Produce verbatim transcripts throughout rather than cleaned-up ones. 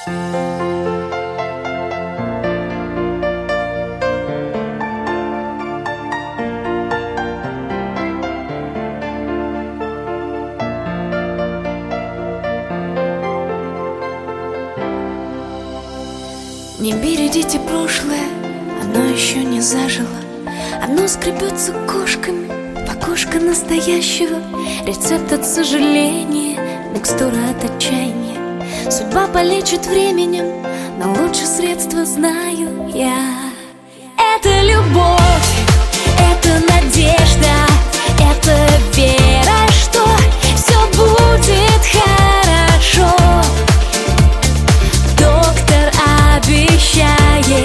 Не бередите прошлое, оно еще не зажило. Оно скребется кошками в окошко настоящего. Рецепт от сожаления, микстура от отчаяния. Судьба полечит временем, но лучше средства знаю я. Это любовь, это надежда, это вера, что все будет хорошо. Доктор обещает.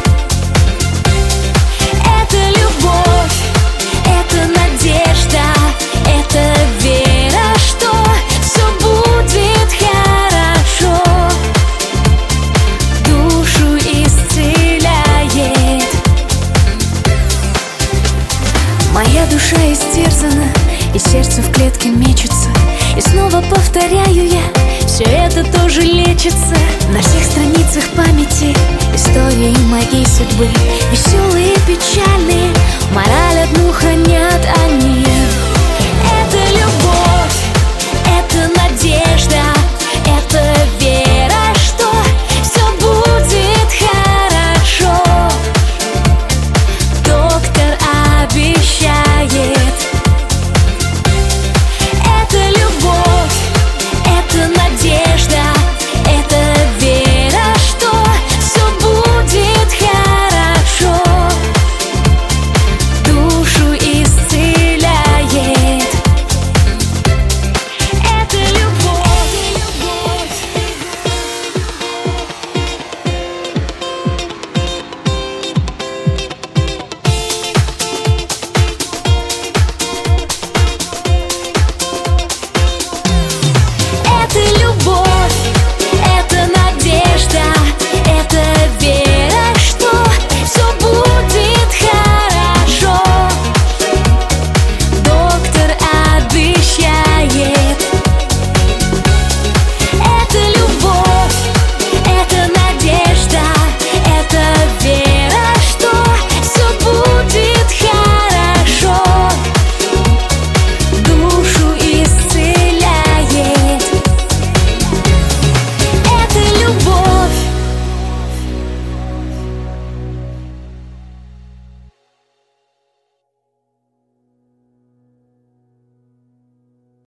Это любовь, это надежда, это вера, что все будет хорошо. Душу исцеляет. Моя душа истерзана, и сердце в клетке мечется. И снова повторяю я, все это тоже лечится. На всех страницах памяти истории моей судьбы, веселые и печальные, мораль одну хранят они.